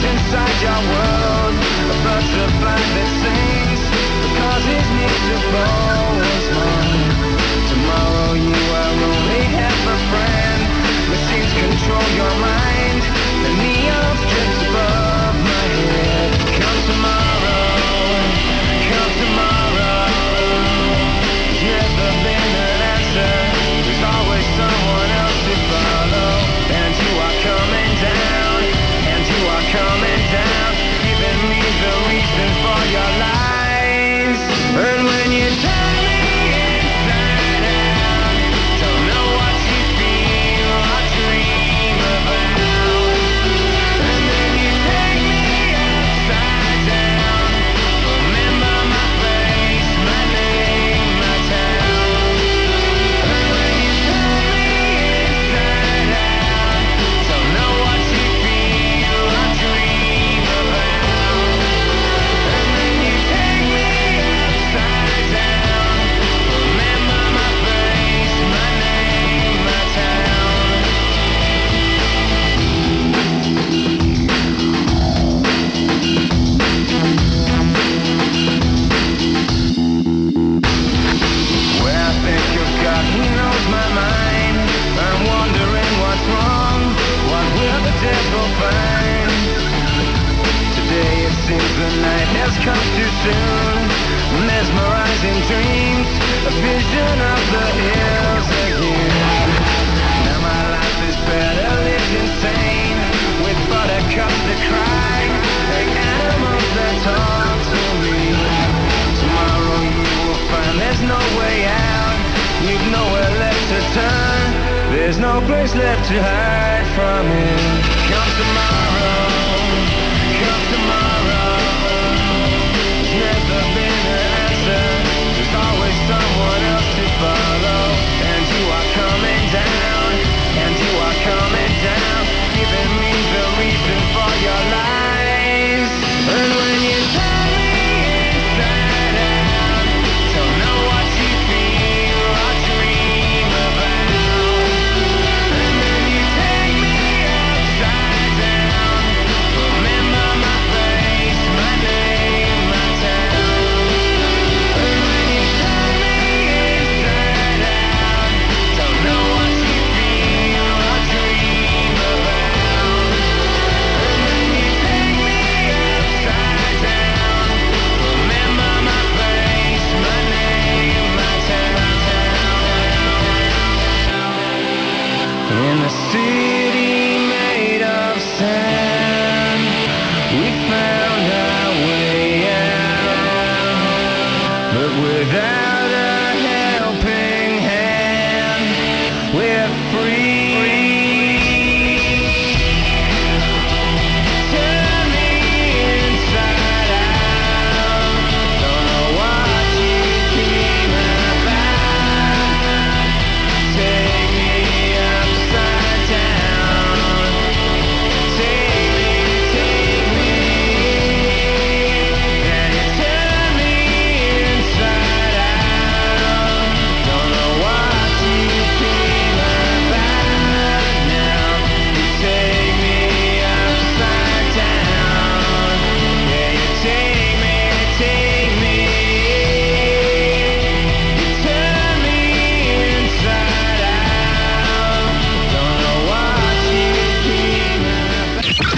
inside your world, a butterfly that sings because his musical was mine. Tomorrow you are only half a friend. Machines control your mind, the neon strips above my head. Come tomorrow, come tomorrow. There's never been an answer, there's always someone else to follow. And you are coming down, and you are coming down, giving me the reason for your lies. And when you turn me inside out, don't know what you feel or dream about. And then you take me upside down. Remember my face, my name, my town. And when you turn me inside out, don't know what you feel or dream about. And then you take me upside down. Remember my face, my name, my town. When I think of God, He knows my mind. I'm wondering what's wrong, what will the devil find? Today it seems the night has come too soon. Mesmerizing dreams, a vision of the hills again. Now my life is better lived insane, with buttercups that cry, and animals that talk to me. Tomorrow you will find there's no way out. You've nowhere left to turn, there's no place left to hide from it.